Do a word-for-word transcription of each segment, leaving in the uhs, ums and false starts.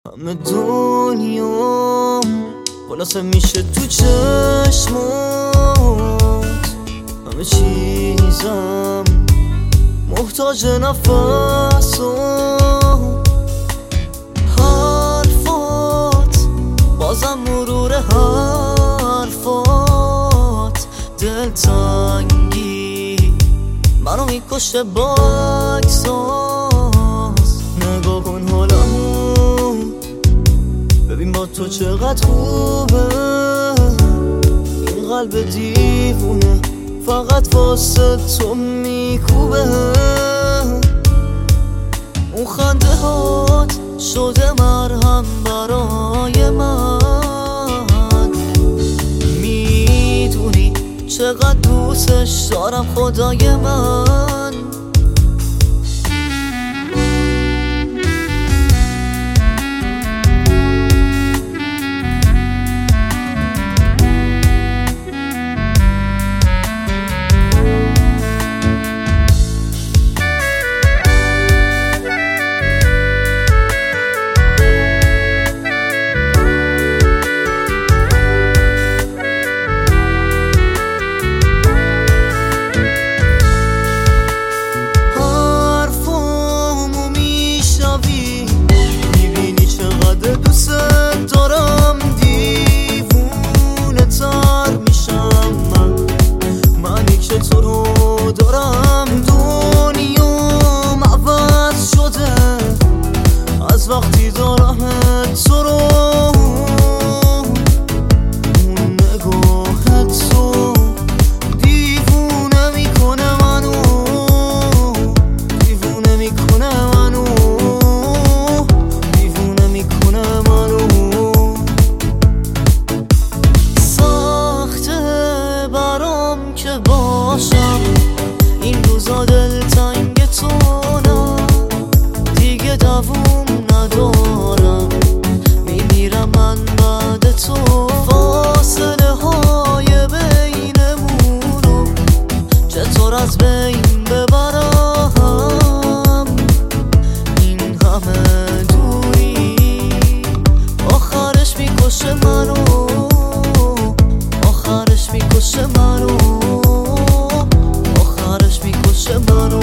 همه دنیام خلاصه میشه تو چشمات، همه چیزم محتاج نفسم، حرفات بازم مرور حرفات، دلتنگی منو میکشه با احساس. نگاه کن حالمو ببین با تو چقدر خوبه، این قلب دیوونه فقط واسه تو میکوبه. اون خنده هات شده مرهم برای من، میدونی چقدر دوستش دارم خدای من. وقتی دارم تو رو، اون نگاه تو دیوونه میکنه منو، دیوونه میکنه منو، دیوونه میکنه منو. سخته برام که باشم این روزا دلتنگ تو، نه دیگه دووم ندارم، میمیرم من بعد تو. فاصله های بینمونو چطور از بین ببرم، این همه دوری آخرش میکشه منو، آخرش میکشه منو، آخرش میکشه منو.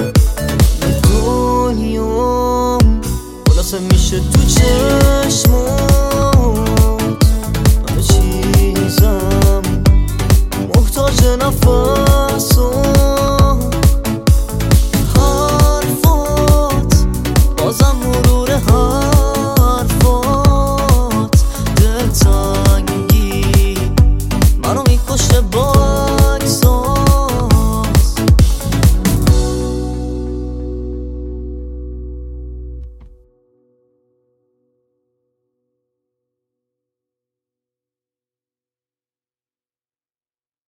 میشه تو چشمو